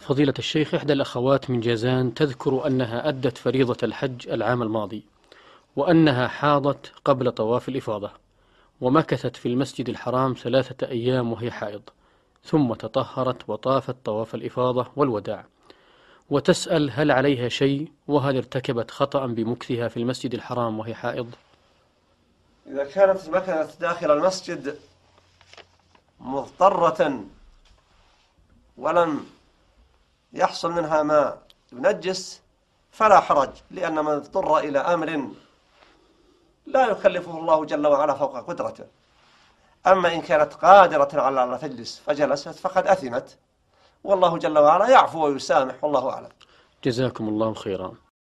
فضيلة الشيخ، إحدى الأخوات من جازان تذكر أنها أدت فريضة الحج العام الماضي، وأنها حاضت قبل طواف الإفاضة، ومكثت في المسجد الحرام 3 أيام وهي حائض، ثم تطهرت وطافت طواف الإفاضة والوداع، وتسأل هل عليها شيء، وهل ارتكبت خطأ بمكثها في المسجد الحرام وهي حائض؟ إذا كانت مكثت داخل المسجد مضطرة ولم يحصل منها ما ينجس فلا حرج، لأن من اضطر إلى أمر لا يكلفه الله جل وعلا فوق قدرته. أما إن كانت قادرة على أن تجلس فجلست فقد أثمت، والله جل وعلا يعفو ويسامح، والله أعلم. جزاكم الله خيرا.